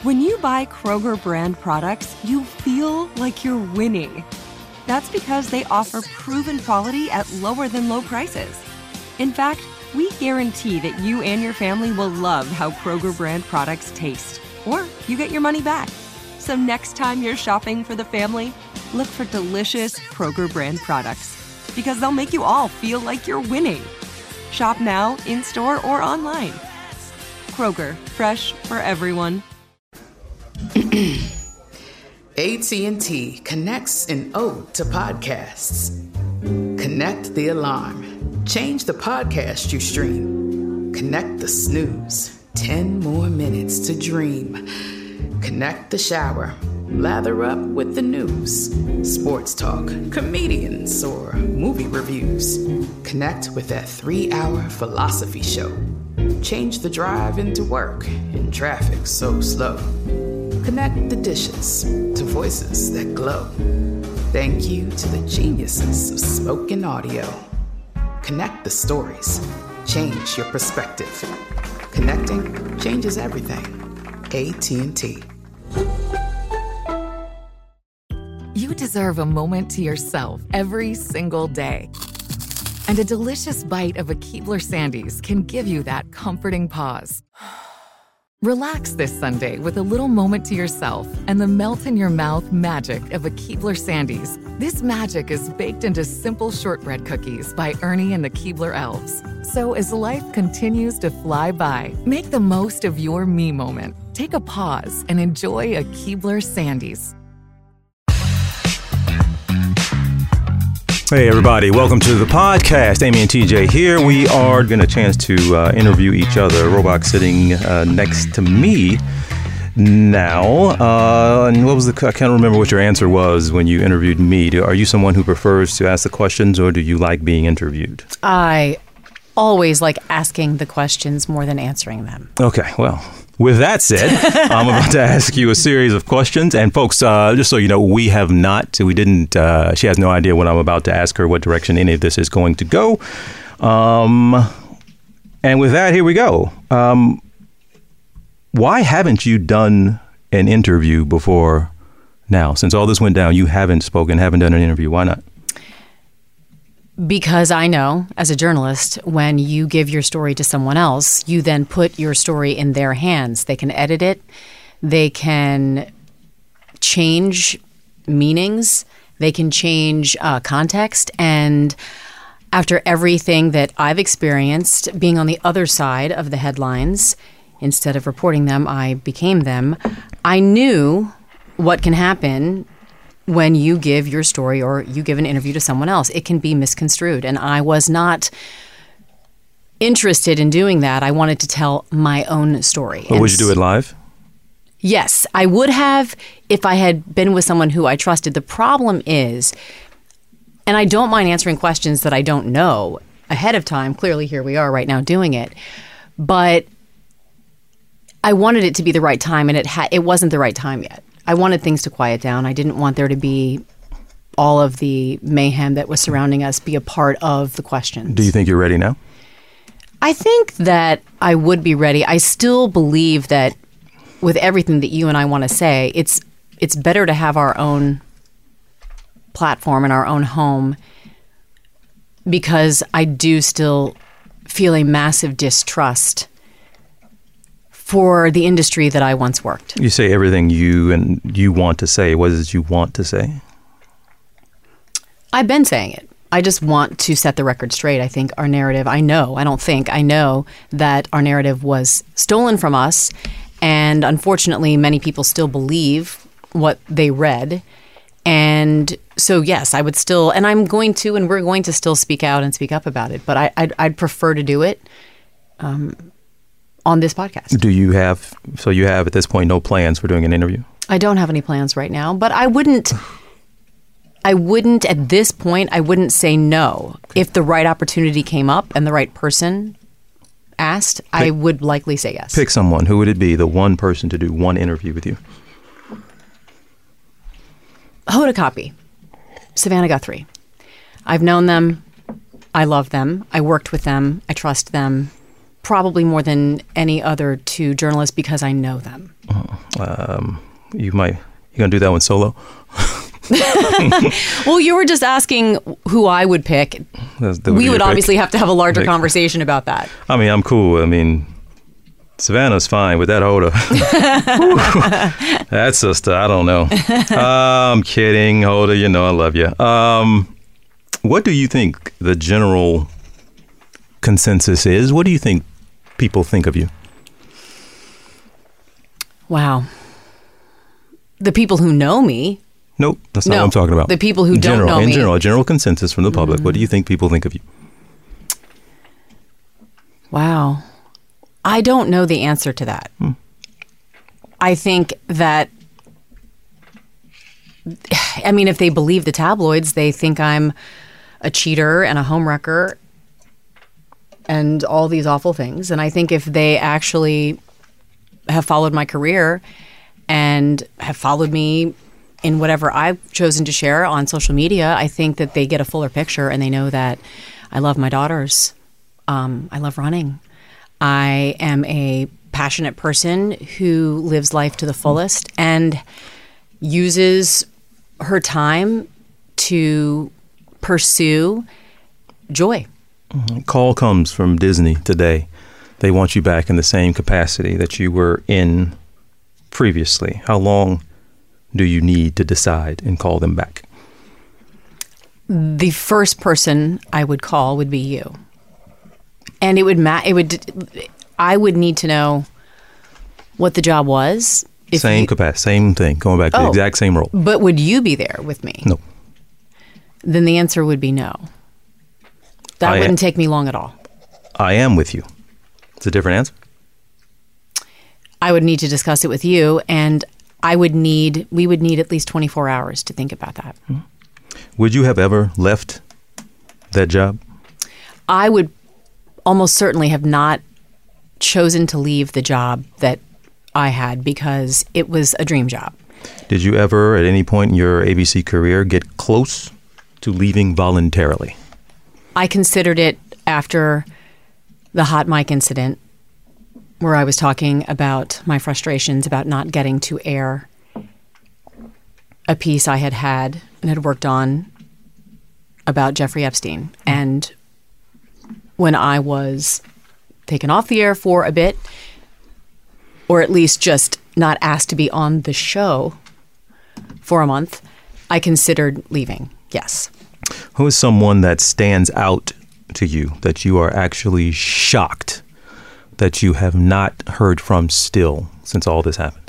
When you buy Kroger brand products, you feel like you're winning. That's because they offer proven quality at lower than low prices. In fact, we guarantee that you and your family will love how Kroger brand products taste, or you get your money back. So next time you're shopping for the family, look for delicious Kroger brand products, because they'll make you all feel like you're winning. Shop now, in-store, or online. Kroger, fresh for everyone. AT&T connects an ode to podcasts. Connect the alarm. Change the podcast you stream. Connect the snooze. 10 more minutes to dream. Connect the shower. Lather up with the news. Sports talk, comedians, or movie reviews. Connect with that 3-hour philosophy show. Change the drive into work in traffic so slow. Connect the dishes to voices that glow. Thank you to the geniuses of spoken audio. Connect the stories. Change your perspective. Connecting changes everything. AT&T. You deserve a moment to yourself every single day. And a delicious bite of a Keebler Sandies can give you that comforting pause. Relax this Sunday with a little moment to yourself and the melt-in-your-mouth magic of a Keebler Sandies. This magic is baked into simple shortbread cookies by Ernie and the Keebler Elves. So as life continues to fly by, make the most of your me moment. Take a pause and enjoy a Keebler Sandies. Hey everybody, welcome to the podcast. Amy and TJ here. We are getting a chance to interview each other. Robach sitting next to me now. And what was I can't remember what your answer was when you interviewed me. Are you someone who prefers to ask the questions, or do you like being interviewed? I always like asking the questions more than answering them. Okay, well, with that said, I'm about to ask you a series of questions. And folks, just so you know, she has no idea what I'm about to ask her, what direction any of this is going to go. And with that, here we go. Why haven't you done an interview before now? Since all this went down, you haven't spoken, haven't done an interview. Why not? Because I know, as a journalist, when you give your story to someone else, you then put your story in their hands. They can edit it. They can change meanings. They can change context. And after everything that I've experienced, being on the other side of the headlines, instead of reporting them, I became them. I knew what can happen when you give your story or you give an interview to someone else. It can be misconstrued. And I was not interested in doing that. I wanted to tell my own story. But would you do it live? Yes, I would have if I had been with someone who I trusted. The problem is, and I don't mind answering questions that I don't know ahead of time. Clearly, here we are right now doing it. But I wanted it to be the right time, and it wasn't the right time yet. I wanted things to quiet down. I didn't want there to be all of the mayhem that was surrounding us be a part of the questions. Do you think you're ready now? I think that I would be ready. I still believe that with everything that you and I want to say, it's better to have our own platform and our own home, because I do still feel a massive distrust for the industry that I once worked. You say everything you want to say. What is it you want to say? I've been saying it. I just want to set the record straight. I think our narrative, I know that our narrative was stolen from us. And unfortunately, many people still believe what they read. And so, yes, I would still, and I'm going to, and we're going to still speak out and speak up about it. But I'd prefer to do it on this podcast. Do you have at this point no plans for doing an interview? I don't have any plans right now, but I wouldn't at this point, I wouldn't say no. If the right opportunity came up and the right person asked, I would likely say yes. Pick someone. Who would it be, the one person to do one interview with you? Hoda Kotb, Savannah Guthrie. I've known them. I love them. I worked with them. I trust them. probably more than any other two journalists because I know them. You gonna do that one solo? Well, you were just asking who I would pick. We would obviously have to have a larger conversation about that. I mean, I'm cool. I mean, Savannah's fine with that Hoda. That sister, I don't know. I'm kidding, Hoda. You know I love you. What do you think the general consensus is? What do you think people think of you? Wow. The people who know me. Nope, that's not what I'm talking about. The people who don't know me. In general, a general consensus from the public. What do you think people think of you? Wow. I don't know the answer to that. I think that, I mean, if they believe the tabloids, they think I'm a cheater and a homewrecker and all these awful things. And I think if they actually have followed my career and have followed me in whatever I've chosen to share on social media, I think that they get a fuller picture and they know that I love my daughters. I love running. I am a passionate person who lives life to the fullest and uses her time to pursue joy. Call comes from Disney today. They want you back in the same capacity that you were in previously. How long do you need to decide and call them back? The first person I would call would be you. And I would need to know what the job was. Same capacity, same thing, going back to the exact same role. But would you be there with me? No. Then the answer would be no. That wouldn't take me long at all. I am with you. It's a different answer. I would need to discuss it with you, and we would need at least 24 hours to think about that. Would you have ever left that job? I would almost certainly have not chosen to leave the job that I had because it was a dream job. Did you ever, at any point in your ABC career, get close to leaving voluntarily? I considered it after the hot mic incident where I was talking about my frustrations about not getting to air a piece I had and had worked on about Jeffrey Epstein. And when I was taken off the air for a bit, or at least just not asked to be on the show for a month, I considered leaving, yes. Who is someone that stands out to you, that you are actually shocked that you have not heard from still since all this happened?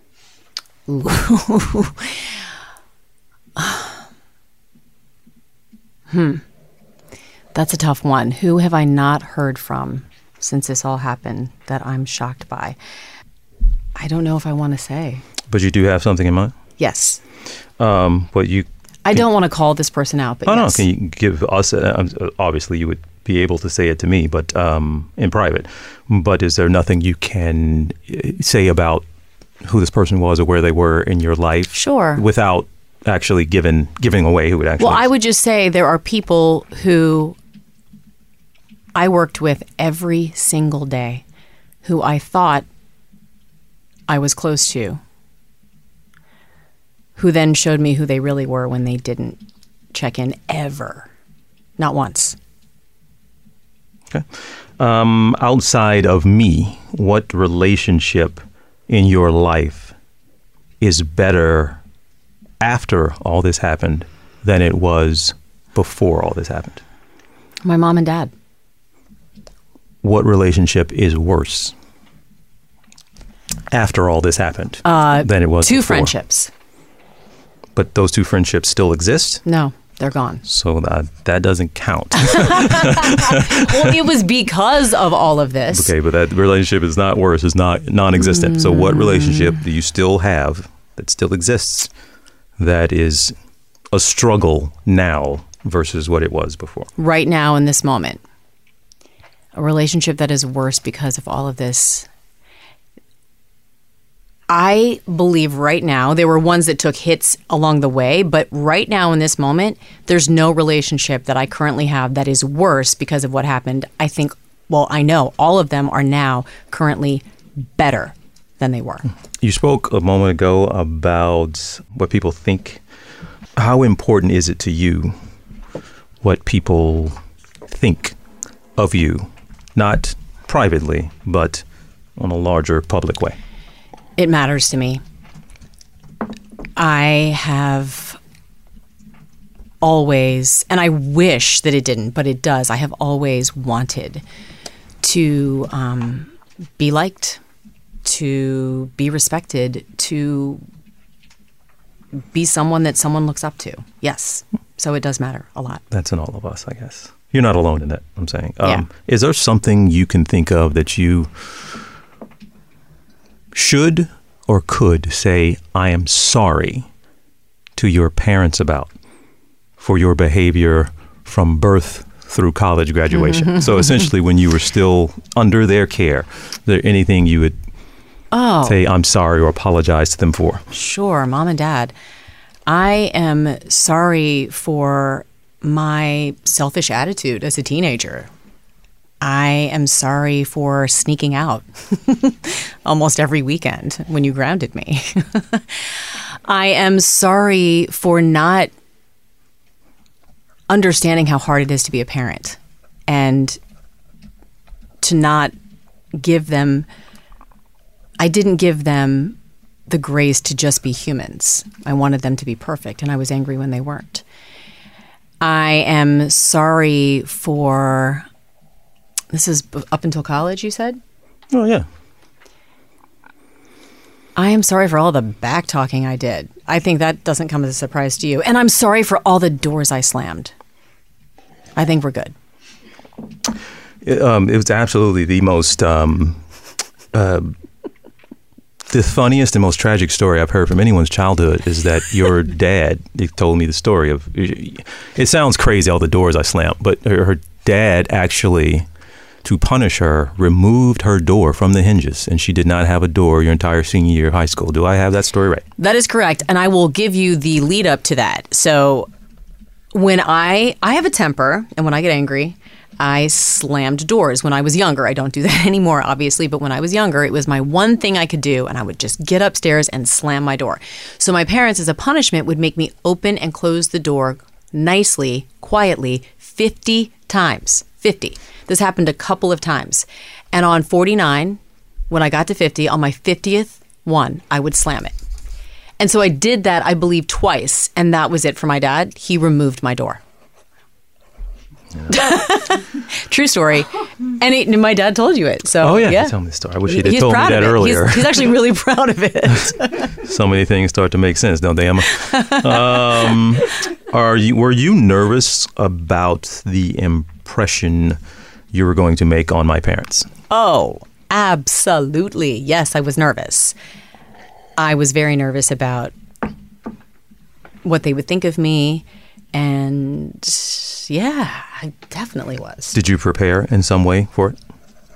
That's a tough one. Who have I not heard from since this all happened that I'm shocked by? I don't know if I want to say. But you do have something in mind? Yes. I don't want to call this person out, but yes. No, can you give us, obviously you would be able to say it to me, but in private. But is there nothing you can say about who this person was or where they were in your life? Sure. Without actually giving away who it actually Well, is? I would just say there are people who I worked with every single day who I thought I was close to, who then showed me who they really were when they didn't check in ever. Not once. Okay. Outside of me, what relationship in your life is better after all this happened than it was before all this happened? My mom and dad. What relationship is worse after all this happened than it was Two before? friendships. But those two friendships still exist? No, they're gone. So that doesn't count. Well, it was because of all of this. Okay, but that relationship is not worse, it's not non-existent. So what relationship do you still have that still exists that is a struggle now versus what it was before? Right now in this moment. A relationship that is worse because of all of this. I believe right now, there were ones that took hits along the way, but right now in this moment, there's no relationship that I currently have that is worse because of what happened. I think I know all of them are now currently better than they were. You spoke a moment ago about what people think. How important is it to you what people think of you? Not privately, but on a larger public way. It matters to me. I have always, and I wish that it didn't, but it does. I have always wanted to be liked, to be respected, to be someone that someone looks up to. Yes. So it does matter a lot. That's in all of us, I guess. You're not alone in that, I'm saying. Yeah. Is there something you can think of that you should or could say, I am sorry to your parents about for your behavior from birth through college graduation? So essentially, when you were still under their care, is there anything you would say, I'm sorry, or apologize to them for? Sure, Mom and Dad. I am sorry for my selfish attitude as a teenager. I am sorry for sneaking out almost every weekend when you grounded me. I am sorry for not understanding how hard it is to be a parent and to not give them, I didn't give them the grace to just be humans. I wanted them to be perfect, and I was angry when they weren't. I am sorry for, this is up until college, you said? Oh, yeah. I am sorry for all the back talking I did. I think that doesn't come as a surprise to you. And I'm sorry for all the doors I slammed. I think we're good. It was absolutely the most, the funniest and most tragic story I've heard from anyone's childhood is that your dad told me the story of, it sounds crazy, all the doors I slammed, but her dad actually, to punish her, removed her door from the hinges, and she did not have a door your entire senior year of high school. Do I have that story right? That is correct, and I will give you the lead up to that. So when I have a temper, and when I get angry, I slammed doors when I was younger. I don't do that anymore, obviously, but when I was younger, it was my one thing I could do, and I would just get upstairs and slam my door. So my parents, as a punishment, would make me open and close the door nicely, quietly, 50 times. 50. This happened a couple of times. And on 49, when I got to 50, on my 50th one, I would slam it. And so I did that, I believe, twice, and that was it for my dad. He removed my door. Yeah. True story. And my dad told you it. So, you told me the story. I wish he'd have told me that earlier. He's actually really proud of it. So many things start to make sense, don't they, Emma? Were you nervous about the impression you were going to make on my parents? Oh, absolutely. Yes, I was nervous. I was very nervous about what they would think of me. And yeah, I definitely was. Did you prepare in some way for it?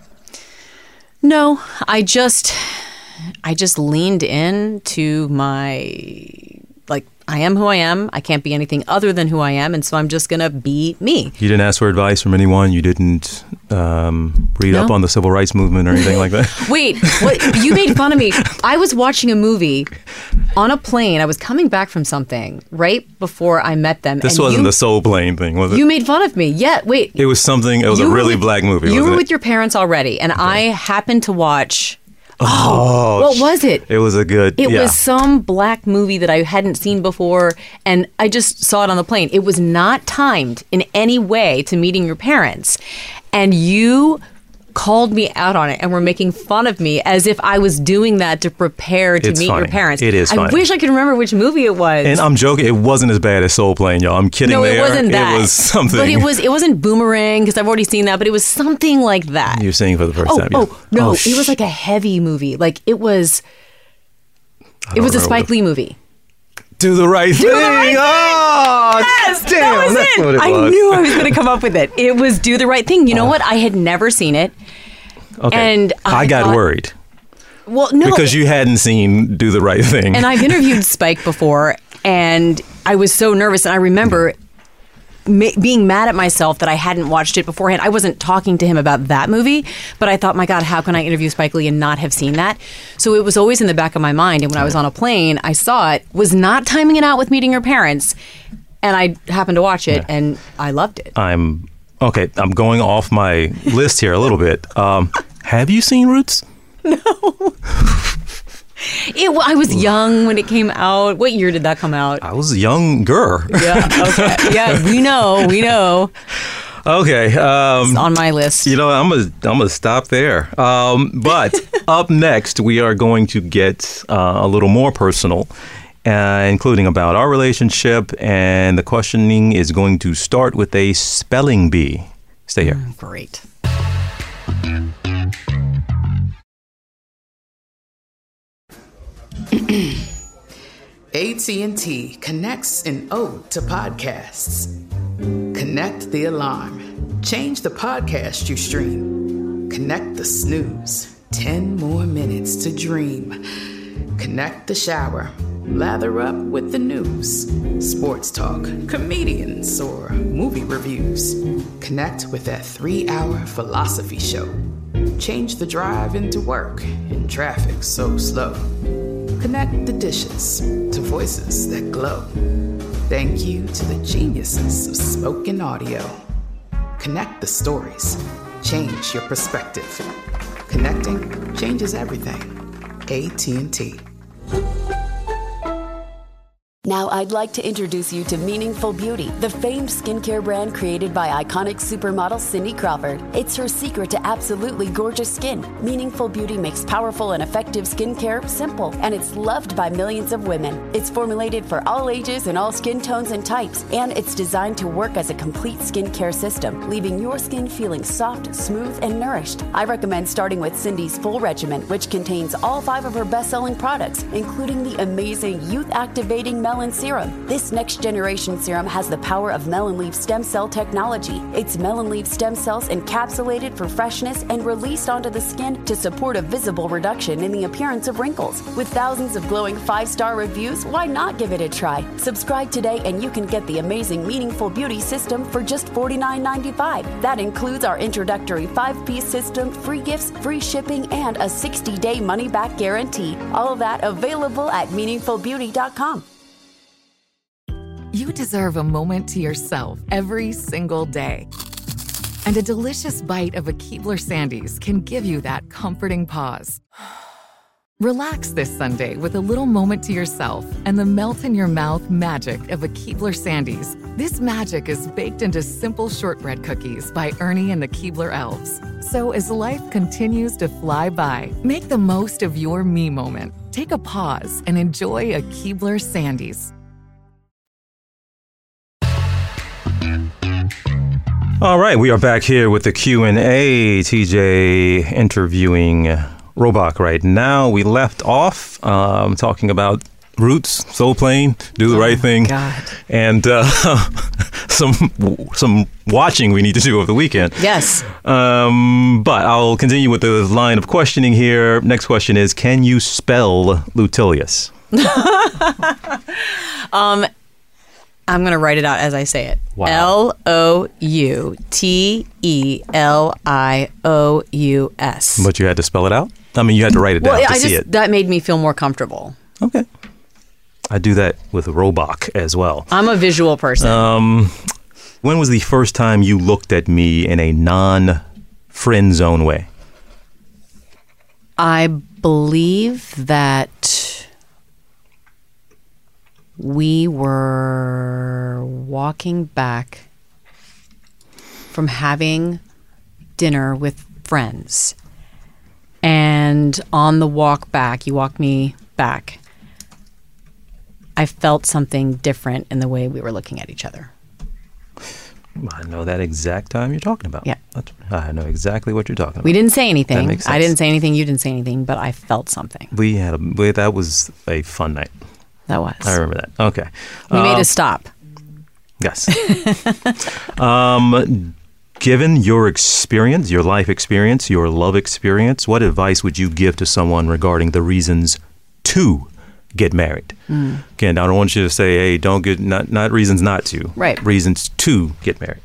No, I just leaned in to my, I am who I am. I can't be anything other than who I am. And so I'm just going to be me. You didn't ask for advice from anyone? You didn't read up on the civil rights movement or anything like that? Wait, what? You made fun of me. I was watching a movie on a plane. I was coming back from something right before I met them. This wasn't the Soul Plane thing, was it? You made fun of me. Yeah, wait. It was something, it was a really black movie, You wasn't were it? with your parents already, and I happened to watch... what was it? It was a good... It was some black movie that I hadn't seen before, and I just saw it on the plane. It was not timed in any way to meeting your parents. And you called me out on it and were making fun of me as if I was doing that to prepare to meet your parents. It is funny. I wish I could remember which movie it was. And I'm joking. It wasn't as bad as Soul Plane, y'all. I'm kidding. No, there. It wasn't that. It was something. But it wasn't Boomerang, because I've already seen that, but it was something like that. You're seeing it for the first time. No, it was like a heavy movie. Like it was a Spike Lee movie. Do the Right Thing. Oh, yes, damn, that was that's it. what it was. I knew I was going to come up with it. It was Do the Right Thing. You know what? I had never seen it. Okay. And I got worried. Well, no. Because you hadn't seen Do the Right Thing. And I've interviewed Spike before, and I was so nervous. And I remember being mad at myself that I hadn't watched it beforehand. I wasn't talking to him about that movie, but I thought, my God, how can I interview Spike Lee and not have seen that? So it was always in the back of my mind. And when I was on a plane, I saw it, was not timing it out with Meeting Your Parents. And I happened to watch it, and I loved it. I'm going off my list here a little bit. Have you seen Roots? No. I was young when it came out. What year did that come out? I was younger. Yeah, okay. Yeah, we know. Okay. It's on my list. You know, I'm gonna stop there. But up next, we are going to get a little more personal, including about our relationship, and the questioning is going to start with a spelling bee. Stay here. Great. AT&T connects an ode to podcasts. Connect the alarm. Change the podcast you stream. Connect the snooze. 10 more minutes to dream. Connect the shower. Lather up with the news. Sports talk, comedians, or movie reviews. Connect with that 3-hour philosophy show. Change the drive into work in traffic so slow. Connect the dishes to voices that glow. Thank you to the geniuses of spoken audio. Connect the stories. Change your perspective. Connecting changes everything. AT&T. Now I'd like to introduce you to Meaningful Beauty, the famed skincare brand created by iconic supermodel Cindy Crawford. It's her secret to absolutely gorgeous skin. Meaningful Beauty makes powerful and effective skincare simple, and it's loved by millions of women. It's formulated for all ages and all skin tones and types, and it's designed to work as a complete skincare system, leaving your skin feeling soft, smooth, and nourished. I recommend starting with Cindy's full regimen, which contains all 5 of her best-selling products, including the amazing youth-activating Melon Serum. This next-generation serum has the power of melon leaf stem cell technology. It's melon leaf stem cells encapsulated for freshness and released onto the skin to support a visible reduction in the appearance of wrinkles. With thousands of glowing 5-star reviews, why not give it a try? Subscribe today and you can get the amazing Meaningful Beauty system for just $49.95. That includes our introductory 5-piece system, free gifts, free shipping, and a 60-day money-back guarantee. All of that available at meaningfulbeauty.com. You deserve a moment to yourself every single day. And a delicious bite of a Keebler Sandies can give you that comforting pause. Relax this Sunday with a little moment to yourself and the melt-in-your-mouth magic of a Keebler Sandies. This magic is baked into simple shortbread cookies by Ernie and the Keebler Elves. So as life continues to fly by, make the most of your me moment. Take a pause and enjoy a Keebler Sandies. All right, we are back here with the Q&A. TJ interviewing Robach right now. We left off talking about Roots, Soul Plane, Do the Right Thing, God. and some watching we need to do over the weekend. Yes. But I'll continue with the line of questioning here. Next question is, can you spell Lutilius? I'm going to write it out as I say it. Wow. Loutelious. But you had to spell it out? I mean, you had to write it down to see it. That made me feel more comfortable. Okay. I do that with Robach as well. I'm a visual person. When was the first time you looked at me in a non-friend zone way? I believe that we were walking back from having dinner with friends. And on the walk back, you walked me back, I felt something different in the way we were looking at each other. I know that exact time you're talking about. Yeah. I know exactly what you're talking about. We didn't say anything. That makes sense. I didn't say anything. You didn't say anything, but I felt something. That was a fun night. That was. I remember that. Okay. We made a stop. Yes. Given your experience, your life experience, your love experience, what advice would you give to someone regarding the reasons to get married. Again, I don't want you to say, hey, don't get, not reasons not to. Right. Reasons to get married.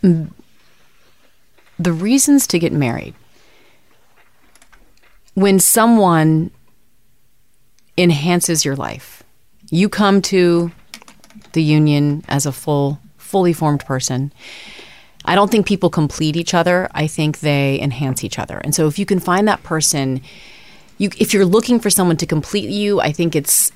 The reasons to get married. When someone enhances your life, you come to the union as a fully formed person. I don't think people complete each other. I think they enhance each other. And so if you can find that person, if you're looking for someone to complete you, I think it's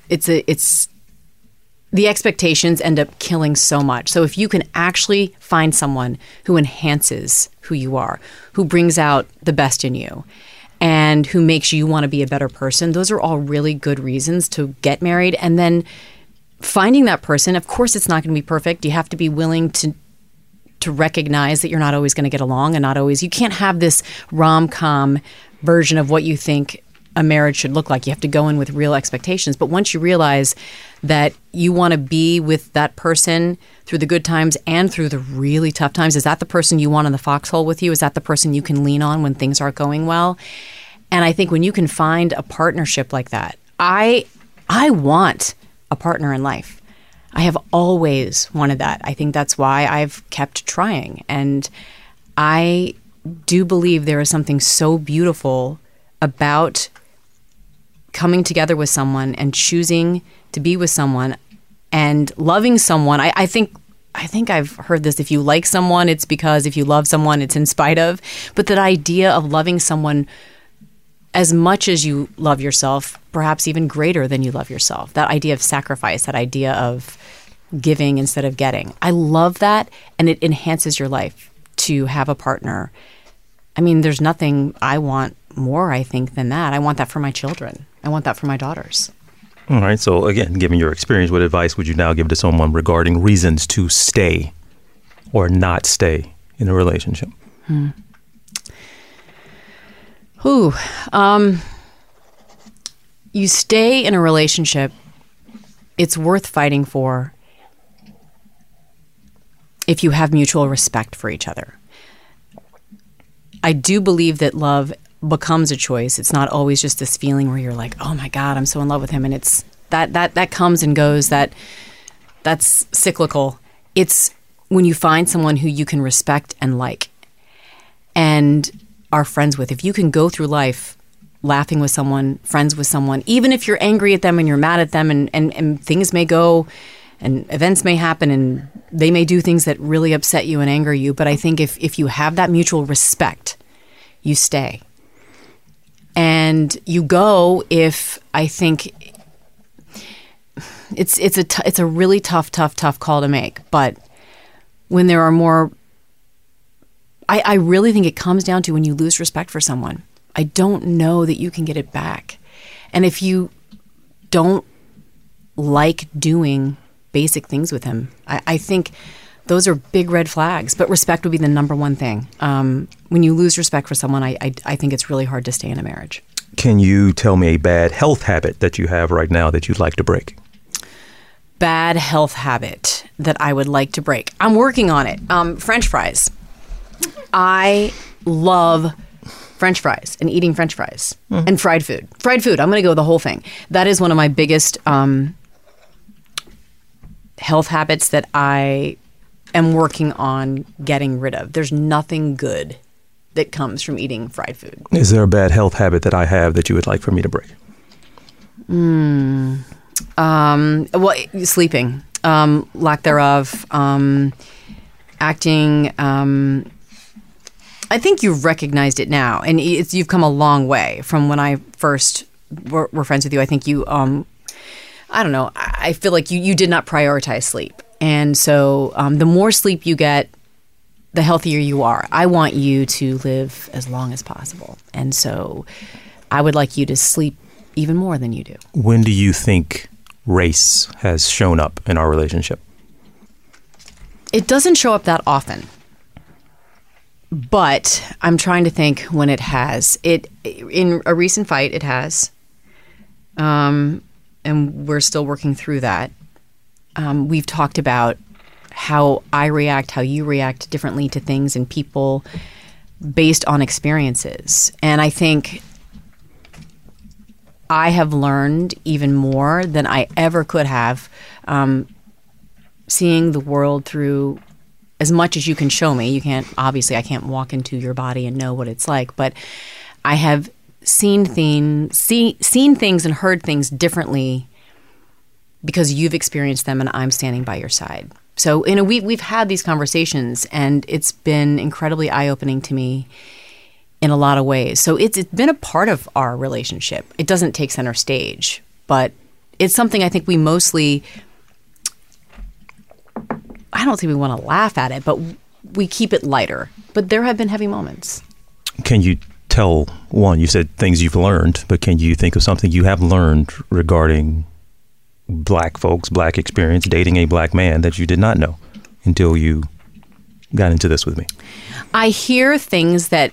the expectations end up killing so much. So if you can actually find someone who enhances who you are, who brings out the best in you, and who makes you want to be a better person, those are all really good reasons to get married. And then finding that person, of course it's not going to be perfect. You have to be willing to recognize that you're not always going to get along, and not always, you can't have this rom-com version of what you think a marriage should look like. You have to go in with real expectations. But once you realize that you want to be with that person through the good times and through the really tough times, is that the person you want in the foxhole with you? Is that the person you can lean on when things aren't going well? And I think when you can find a partnership like that, I want a partner in life. I have always wanted that. I think that's why I've kept trying. And I do believe there is something so beautiful about coming together with someone and choosing to be with someone and loving someone. I think I've heard this. If you like someone, it's because. If you love someone, it's in spite of. But that idea of loving someone as much as you love yourself, perhaps even greater than you love yourself. That idea of sacrifice, that idea of giving instead of getting. I love that, and it enhances your life to have a partner. I mean, there's nothing I want more, I think, than that. I want that for my children. I want that for my daughters. All right. So again, given your experience, what advice would you now give to someone regarding reasons to stay or not stay in a relationship? You stay in a relationship, it's worth fighting for if you have mutual respect for each other. I do believe that love becomes a choice. It's not always just this feeling where you're like, oh my God, I'm so in love with him. And it's that comes and goes, that's cyclical. It's when you find someone who you can respect and like and are friends with. If you can go through life laughing with someone, friends with someone, even if you're angry at them and you're mad at them and things may go and events may happen and they may do things that really upset you and anger you. But I think if you have that mutual respect, you stay. And you go if I think it's a really tough call to make. But when there are more, I really think it comes down to when you lose respect for someone. I don't know that you can get it back. And if you don't like doing basic things with him, I think those are big red flags. But respect would be the number one thing. When you lose respect for someone, I think it's really hard to stay in a marriage. Can you tell me a bad health habit that you have right now that you'd like to break? Bad health habit that I would like to break. I'm working on it. French fries. I love French fries and eating French fries and fried food. Fried food. I'm going to go the whole thing. That is one of my biggest health habits that I am working on getting rid of. There's nothing good that comes from eating fried food. Is there a bad health habit that I have that you would like for me to break? Well, sleeping, lack thereof, acting. I think you've recognized it now, and you've come a long way from when I first were friends with you. I think you, I don't know, I feel like you did not prioritize sleep. And so the more sleep you get, the healthier you are. I want you to live as long as possible. And so I would like you to sleep even more than you do. When do you think race has shown up in our relationship? It doesn't show up that often. But I'm trying to think when it has. In a recent fight, it has. And we're still working through that. We've talked about how I react, how you react differently to things and people based on experiences. And I think I have learned even more than I ever could have, seeing the world through as much as you can show me. I can't walk into your body and know what it's like, but I have seen things and heard things differently because you've experienced them and I'm standing by your side. So we've had these conversations and it's been incredibly eye-opening to me in a lot of ways. So it's been a part of our relationship. It doesn't take center stage, but it's something I think we mostly, I don't think we want to laugh at it, but we keep it lighter. But there have been heavy moments. Can you tell, one, you said things you've learned, but can you think of something you have learned regarding Black folks, Black experience, dating a Black man that you did not know until you got into this with me? I hear things that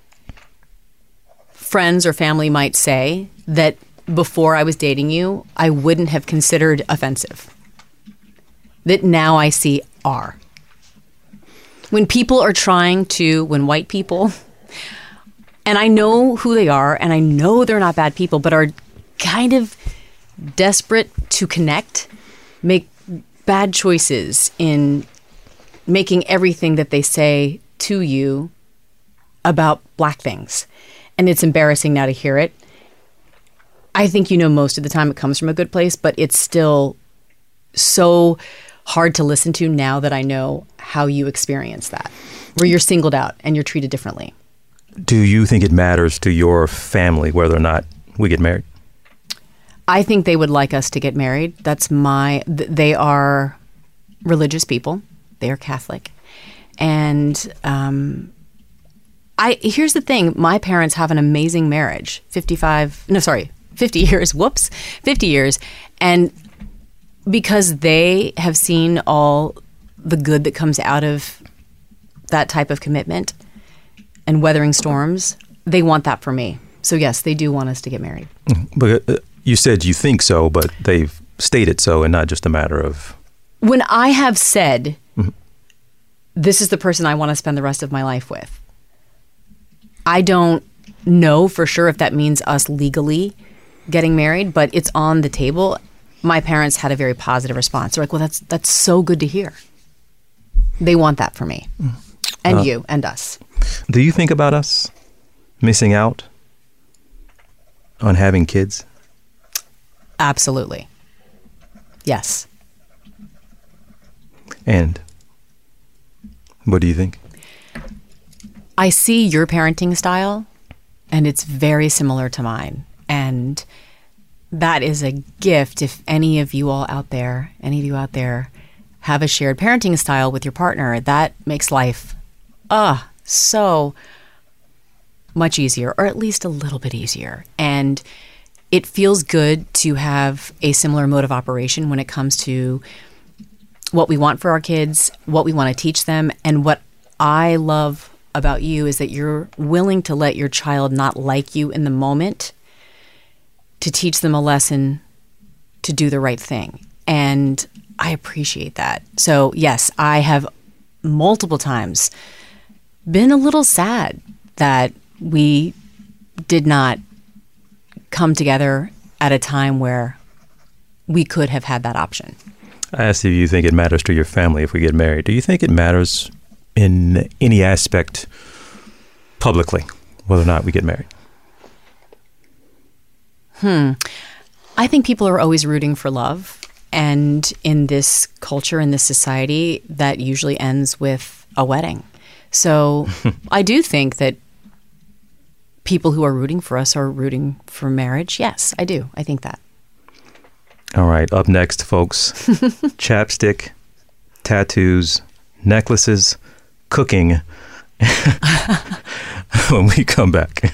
friends or family might say that before I was dating you, I wouldn't have considered offensive. That now I see are. When white people, and I know who they are, and I know they're not bad people, but are kind of desperate to connect, make bad choices in making everything that they say to you about Black things. And it's embarrassing now to hear it. I think most of the time it comes from a good place, but it's still so hard to listen to now that I know how you experience that, where you're singled out and you're treated differently. Do you think it matters to your family whether or not we get married? I think they would like us to get married. They are religious people. They are Catholic. And here's the thing. My parents have an amazing marriage. 50 years. 50 years. And because they have seen all the good that comes out of that type of commitment and weathering storms, they want that for me. So yes, they do want us to get married. But you said you think so, but they've stated so, and not just a matter of... When I have said, this is the person I want to spend the rest of my life with, I don't know for sure if that means us legally getting married, but it's on the table. My parents had a very positive response. They're like, well, that's so good to hear. They want that for me and you and us. Do you think about us missing out on having kids? Absolutely. Yes. And what do you think? I see your parenting style, and it's very similar to mine. And that is a gift if any of you out there have a shared parenting style with your partner. That makes life so much easier, or at least a little bit easier. And it feels good to have a similar mode of operation when it comes to what we want for our kids, what we want to teach them. And what I love about you is that you're willing to let your child not like you in the moment to teach them a lesson to do the right thing. And I appreciate that. So yes, I have multiple times been a little sad that we did not come together at a time where we could have had that option. I asked if you think it matters to your family if we get married. Do you think it matters in any aspect publicly whether or not we get married? I think people are always rooting for love. And in this culture, in this society, that usually ends with a wedding. So I do think that people who are rooting for us are rooting for marriage. Yes, I do. I think that. All right. Up next, folks, chapstick, tattoos, necklaces, cooking. When we come back.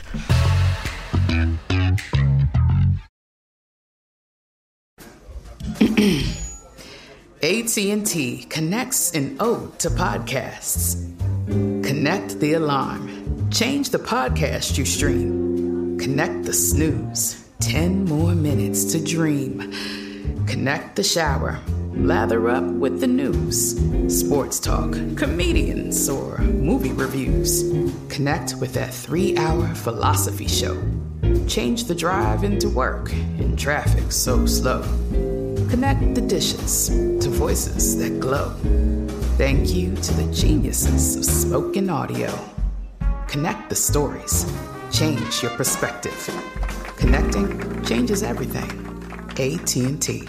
AT&T connects an ode to podcasts. Connect the alarm. Change the podcast you stream. Connect the snooze. 10 more minutes to dream. Connect the shower. Lather up with the news. Sports talk, comedians, or movie reviews. Connect with that 3-hour philosophy show. Change the drive into work in traffic so slow. Connect the dishes to voices that glow. Thank you to the geniuses of spoken audio. Connect the stories. Change your perspective. Connecting changes everything. AT&T.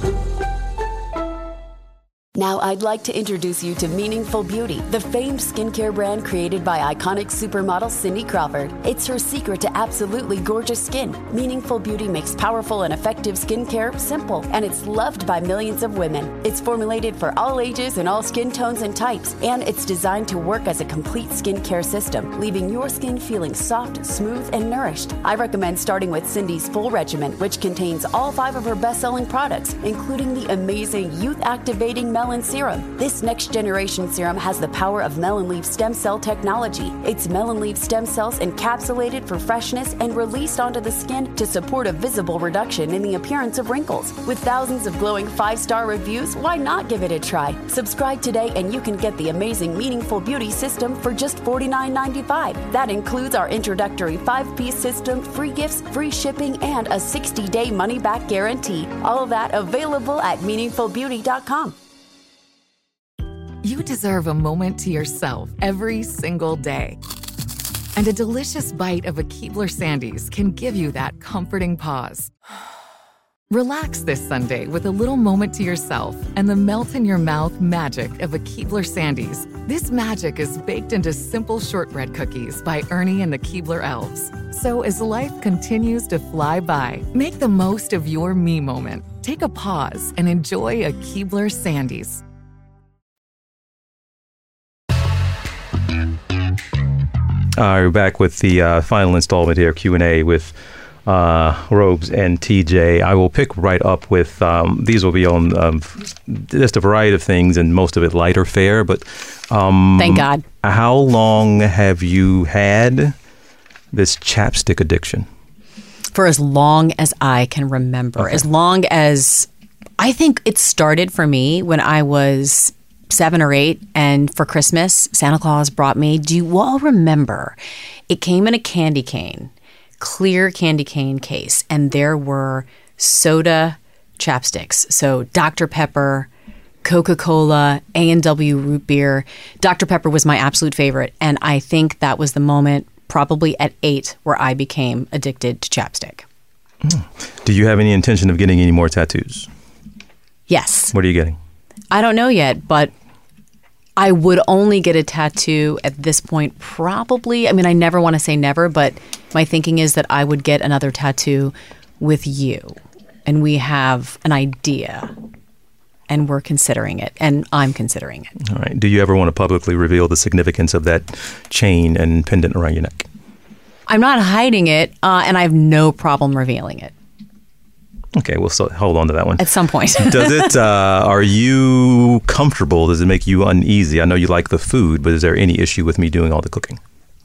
Now I'd like to introduce you to Meaningful Beauty, the famed skincare brand created by iconic supermodel Cindy Crawford. It's her secret to absolutely gorgeous skin. Meaningful Beauty makes powerful and effective skincare simple, and it's loved by millions of women. It's formulated for all ages and all skin tones and types, and it's designed to work as a complete skincare system, leaving your skin feeling soft, smooth, and nourished. I recommend starting with Cindy's full regimen, which contains all 5 of her best-selling products, including the amazing youth-activating Melon Serum. This next-generation serum has the power of melon leaf stem cell technology. It's melon leaf stem cells encapsulated for freshness and released onto the skin to support a visible reduction in the appearance of wrinkles. With thousands of glowing 5-star reviews, why not give it a try? Subscribe today and you can get the amazing Meaningful Beauty system for just $49.95. That includes our introductory 5-piece system, free gifts, free shipping, and a 60-day money-back guarantee. All of that available at meaningfulbeauty.com. You deserve a moment to yourself every single day. And a delicious bite of a Keebler Sandies can give you that comforting pause. Relax this Sunday with a little moment to yourself and the melt-in-your-mouth magic of a Keebler Sandies. This magic is baked into simple shortbread cookies by Ernie and the Keebler Elves. So as life continues to fly by, make the most of your me moment. Take a pause and enjoy a Keebler Sandies. We're back with the final installment here, Q&A with Robes and TJ. I will pick right up with, these will be on just a variety of things and most of it lighter fare, but Thank God. How long have you had this chapstick addiction? For as long as I can remember. Okay. As long as, I think it started for me when I was 7 or 8, and for Christmas, Santa Claus brought me, do you all remember? It came in a candy cane, clear candy cane case, and there were soda chapsticks. So Dr. Pepper, Coca-Cola, A&W root beer. Dr. Pepper was my absolute favorite, and I think that was the moment, probably at 8, where I became addicted to chapstick. Do you have any intention of getting any more tattoos? Yes. What are you getting? I don't know yet, but I would only get a tattoo at this point probably. I mean, I never want to say never, but my thinking is that I would get another tattoo with you. And we have an idea, and we're considering it, and I'm considering it. All right. Do you ever want to publicly reveal the significance of that chain and pendant around your neck? I'm not hiding it, and I have no problem revealing it. Okay, we'll hold on to that one. At some point. Does it, are you comfortable? Does it make you uneasy? I know you like the food, but is there any issue with me doing all the cooking?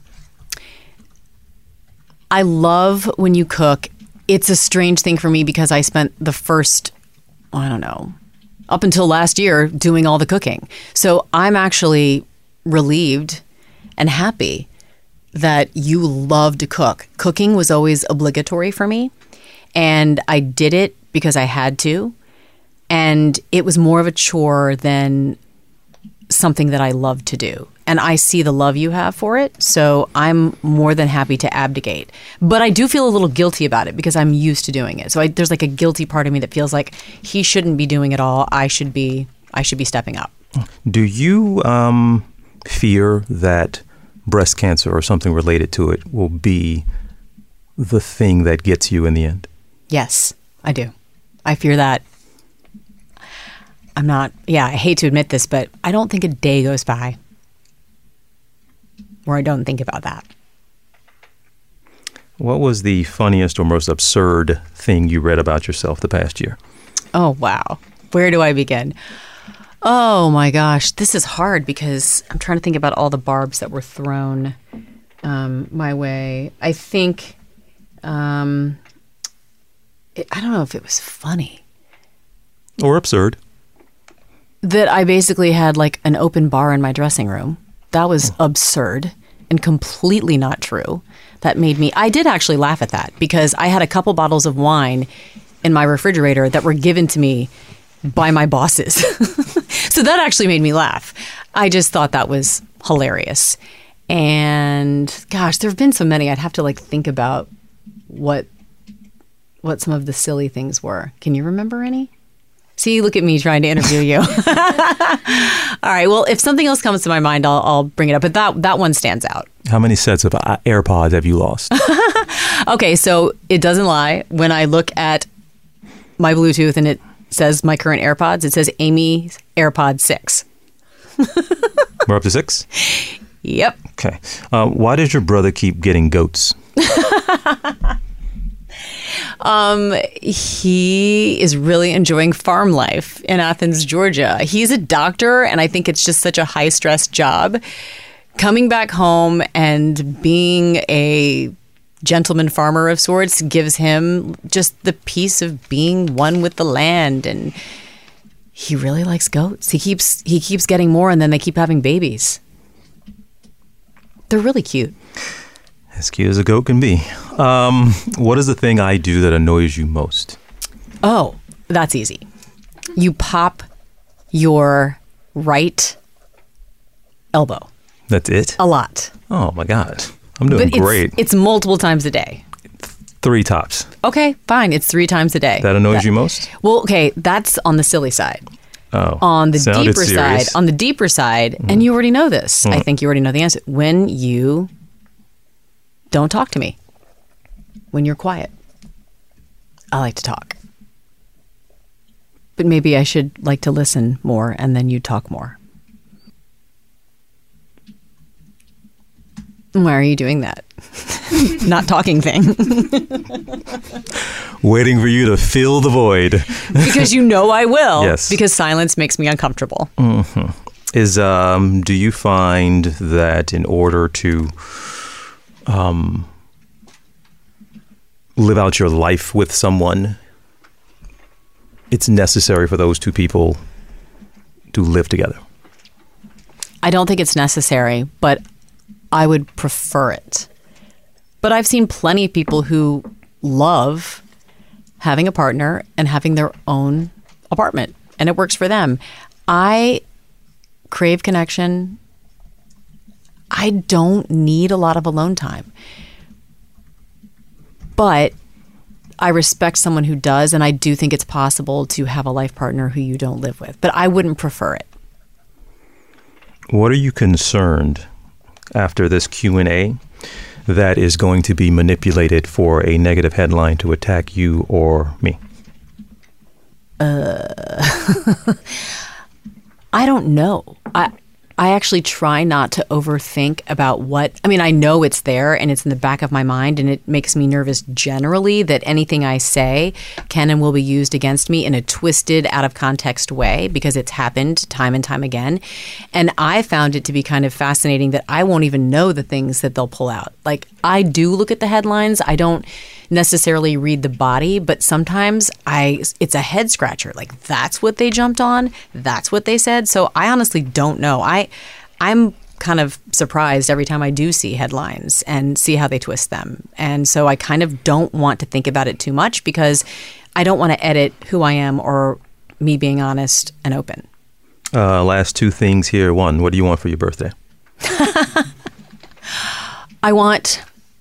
I love when you cook. It's a strange thing for me because I spent the first, I don't know, up until last year doing all the cooking. So I'm actually relieved and happy that you love to cook. Cooking was always obligatory for me. And I did it because I had to. And it was more of a chore than something that I love to do. And I see the love you have for it. So I'm more than happy to abdicate. But I do feel a little guilty about it because I'm used to doing it. So there's like a guilty part of me that feels like he shouldn't be doing it all. I should be stepping up. Do you fear that breast cancer or something related to it will be the thing that gets you in the end? Yes, I do. I fear that. I hate to admit this, but I don't think a day goes by where I don't think about that. What was the funniest or most absurd thing you read about yourself the past year? Oh, wow. Where do I begin? Oh, my gosh. This is hard because I'm trying to think about all the barbs that were thrown my way. I think... I don't know if it was funny. Or absurd. That I basically had like an open bar in my dressing room. That was absurd and completely not true. That made me, I did actually laugh at that because I had a couple bottles of wine in my refrigerator that were given to me by my bosses. So that actually made me laugh. I just thought that was hilarious. And gosh, there have been so many. I'd have to like think about what some of the silly things were. Can you remember any? See, look at me trying to interview you. All right. Well, if something else comes to my mind, I'll bring it up. But that one stands out. How many sets of AirPods have you lost? Okay, so it doesn't lie. When I look at my Bluetooth and it says my current AirPods, it says Amy's AirPod 6. We're up to 6? Yep. Okay. Why does your brother keep getting goats? He is really enjoying farm life in Athens, Georgia. He's a doctor, and I think it's just such a high-stress job. Coming back home and being a gentleman farmer of sorts gives him just the peace of being one with the land, and he really likes goats. He keeps getting more, and then they keep having babies. They're really cute. As cute as a goat can be. What is the thing I do that annoys you most? Oh, that's easy. You pop your right elbow. That's it? A lot. Oh, my God. I'm doing But great. It's multiple times a day. 3 tops. Okay, fine. It's 3 times a day. That annoys you most? Well, okay, that's on the silly side. Oh. On the Sounded deeper serious. side, and you already know this. I think you already know the answer. When you don't talk to me. When you're quiet. I like to talk. But maybe I should like to listen more and then you talk more. Why are you doing that? Not talking thing. Waiting for you to fill the void. Because you know I will. Yes. Because silence makes me uncomfortable. Mm-hmm. Do you find that in order to live out your life with someone, it's necessary for those two people to live together? I don't think it's necessary, but I would prefer it. But I've seen plenty of people who love having a partner and having their own apartment, and it works for them. I crave connection. I don't need a lot of alone time. But I respect someone who does, and I do think it's possible to have a life partner who you don't live with. But I wouldn't prefer it. What are you concerned after this Q&A that is going to be manipulated for a negative headline to attack you or me? I don't know. I actually try not to overthink about I know it's there and it's in the back of my mind, and it makes me nervous generally that anything I say can and will be used against me in a twisted, out of context way, because it's happened time and time again. And I found it to be kind of fascinating that I won't even know the things that they'll pull out. Like, I do look at the headlines. I don't necessarily read the body, but sometimes it's a head scratcher. Like, that's what they jumped on. That's what they said. So I honestly don't know. I'm kind of surprised every time I do see headlines and see how they twist them. And so I kind of don't want to think about it too much because I don't want to edit who I am or me being honest and open. Last 2 things here. 1, what do you want for your birthday? I want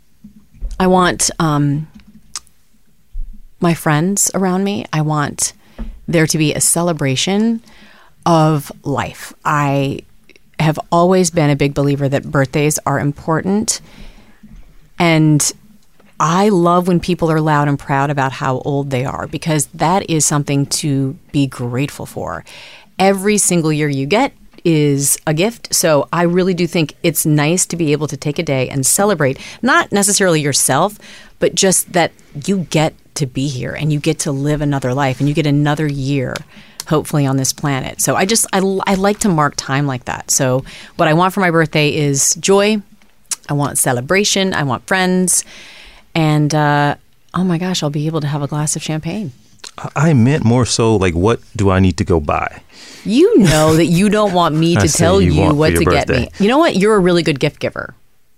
my friends around me. I want there to be a celebration of life. I have always been a big believer that birthdays are important. And I love when people are loud and proud about how old they are, because that is something to be grateful for. Every single year you get is a gift. So I really do think it's nice to be able to take a day and celebrate, not necessarily yourself, but just that you get to be here and you get to live another life and you get another year, hopefully, on this planet. So I like to mark time like that. So what I want for my birthday is joy. I want celebration. I want friends. And oh my gosh, I'll be able to have a glass of champagne. I meant more so like, what do I need to go buy? You know that you don't want me to tell you what to get me. You know what? You're a really good gift giver.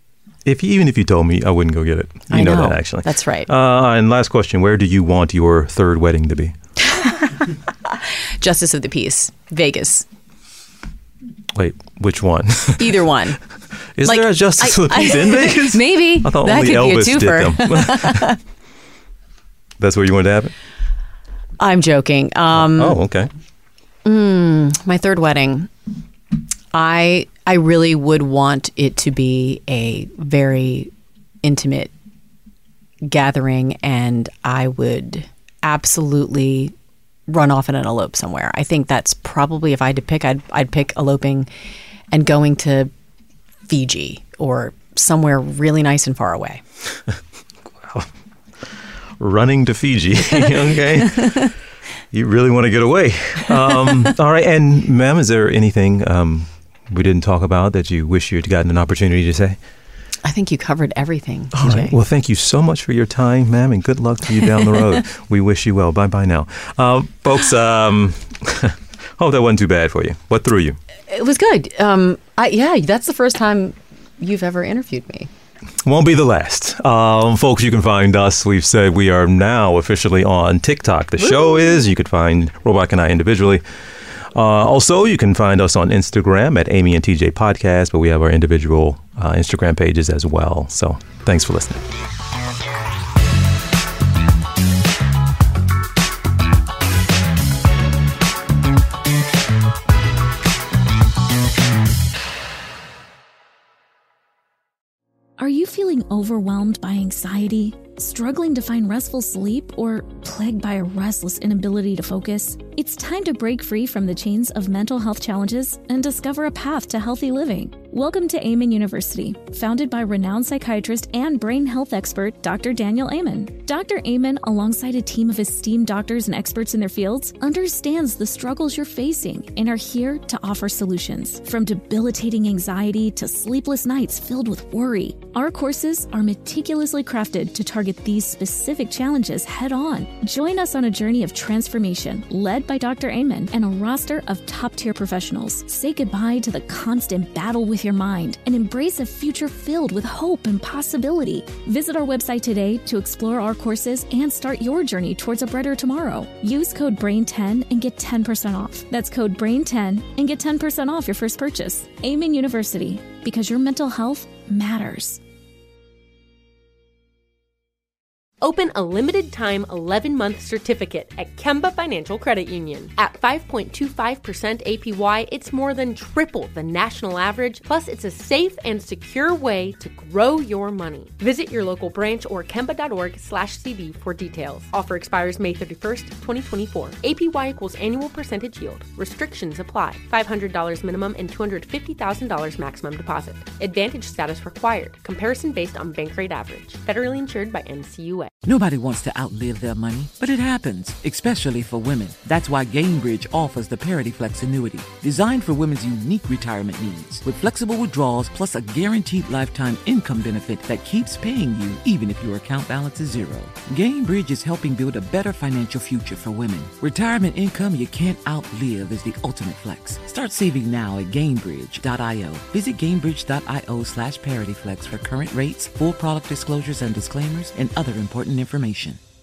Even if you told me, I wouldn't go get it. You know that, actually. That's right. And last question, where do you want your third wedding to be? Justice of the Peace, Vegas. Wait, which one? Either one. Is there a Justice of the Peace in Vegas? Maybe. I thought that only could Elvis be a twofer. did them. That's where you wanted to have it? I'm joking. Okay. My third wedding. I really would want it to be a very intimate gathering, and I would absolutely run off in an elope somewhere. I think that's probably, if I had to pick, I'd pick eloping and going to Fiji or somewhere really nice and far away. Wow. Running to Fiji. Okay. You really want to get away. All right. And ma'am, is there anything we didn't talk about that you wish you'd gotten an opportunity to say? I think you covered everything, TJ. All right. Well, thank you so much for your time, ma'am, and good luck to you down the road. We wish you well. Bye-bye now. Folks, hope that wasn't too bad for you. What threw you? It was good. That's the first time you've ever interviewed me. Won't be the last. Folks, you can find us. We've said we are now officially on TikTok. The show is. You could find Robach and I individually. Also, you can find us on Instagram at Amy and TJ Podcast, but we have our individual Instagram pages as well. So thanks for listening. Are you feeling overwhelmed by anxiety, struggling to find restful sleep, or plagued by a restless inability to focus? It's time to break free from the chains of mental health challenges and discover a path to healthy living. Welcome to Amen University, founded by renowned psychiatrist and brain health expert Dr. Daniel Amen. Dr. Amen, alongside a team of esteemed doctors and experts in their fields, understands the struggles you're facing and are here to offer solutions. From debilitating anxiety to sleepless nights filled with worry, our courses are meticulously crafted to target these specific challenges head-on. Join us on a journey of transformation led by Dr. Amen and a roster of top-tier professionals. Say goodbye to the constant battle with your mind and embrace a future filled with hope and possibility. Visit our website today to explore our courses and start your journey towards a brighter tomorrow. Use code BRAIN10 and get 10% off. That's code BRAIN10 and get 10% off your first purchase. Amen University, because your mental health matters. Open a limited-time 11-month certificate at Kemba Financial Credit Union. At 5.25% APY, it's more than triple the national average, plus it's a safe and secure way to grow your money. Visit your local branch or kemba.org/cb for details. Offer expires May 31st, 2024. APY equals annual percentage yield. Restrictions apply. $500 minimum and $250,000 maximum deposit. Advantage status required. Comparison based on bank rate average. Federally insured by NCUA. Nobody wants to outlive their money, but it happens, especially for women. That's why Gainbridge offers the Parity Flex annuity, designed for women's unique retirement needs, with flexible withdrawals plus a guaranteed lifetime income benefit that keeps paying you even if your account balance is zero. Gainbridge is helping build a better financial future for women. Retirement income you can't outlive is the ultimate flex. Start saving now at Gainbridge.io. Visit Gainbridge.io/ParityFlex for current rates, full product disclosures and disclaimers, and other important information.